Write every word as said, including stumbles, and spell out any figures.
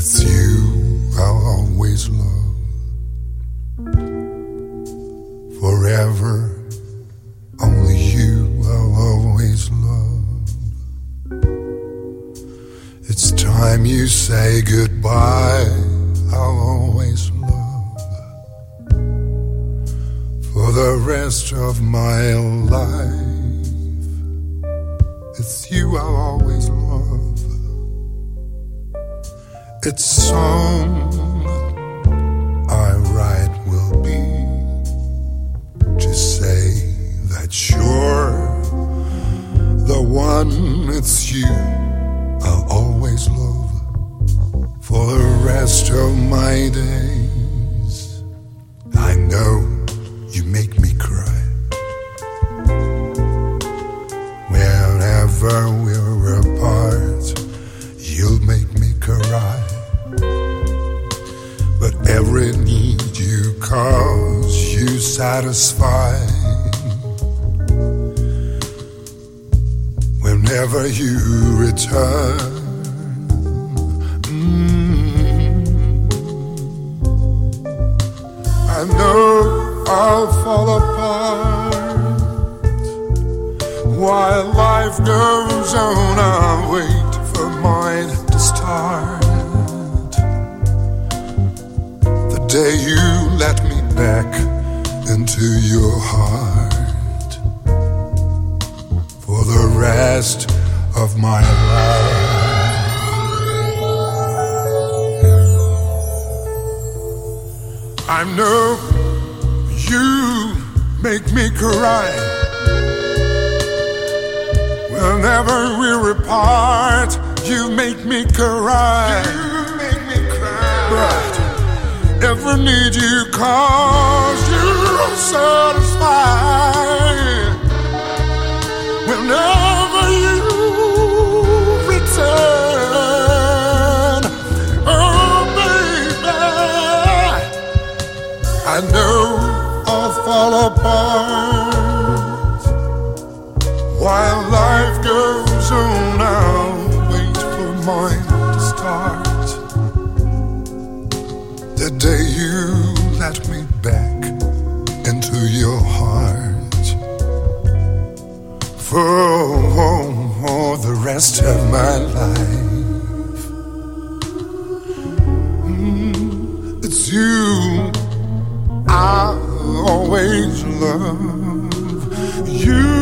It's you I'll always love. Forever, only you I'll always love. It's time you say goodbye, I'll always love. For the rest of my life, it's you I'll always love. Its song I write will be to say that you're the one. It's you I'll always love for the rest of my days. I know you make me cry whenever we're apart. You'll make me cry. But every need you cause, you satisfy. Whenever you return, mm, I know I'll fall apart. While life goes on, I'll wait for mine to start. The day you let me back into your heart for the rest of my life. I know you make me cry whenever we're apart. You make me cry. You make me cry. But every need you cause, you satisfy. Whenever you return, oh baby, I know I'll fall apart. While life goes on, I'll wait for mine to start. The day you let me back into your heart for, for, for the rest of my life. Mm, it's you I always love. You